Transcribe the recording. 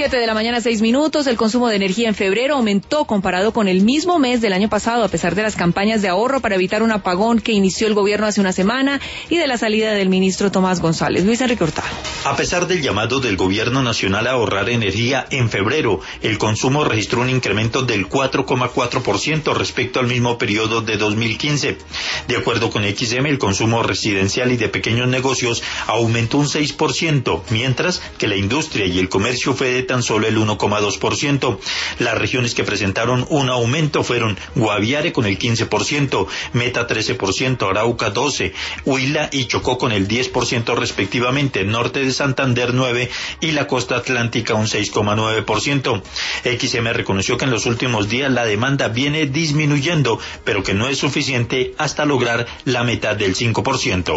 7:06 a.m. El consumo de energía en febrero aumentó comparado con el mismo mes del año pasado, a pesar de las campañas de ahorro para evitar un apagón que inició el gobierno hace una semana y de la salida del ministro Tomás González. Luis Enrique Hurtado. A pesar del llamado del gobierno nacional a ahorrar energía en febrero, el consumo registró un incremento del 4,4% respecto al mismo periodo de 2015. De acuerdo con XM, el consumo residencial y de pequeños negocios aumentó un 6%, mientras que la industria y el comercio fue de tan solo el 1,2%. Las regiones que presentaron un aumento fueron Guaviare con el 15%, Meta 13%, Arauca 12%, Huila y Chocó con el 10% respectivamente, Norte de Santander 9% y la costa atlántica un 6,9%. XM reconoció que en los últimos días la demanda viene disminuyendo, pero que no es suficiente hasta lograr la meta del 5%.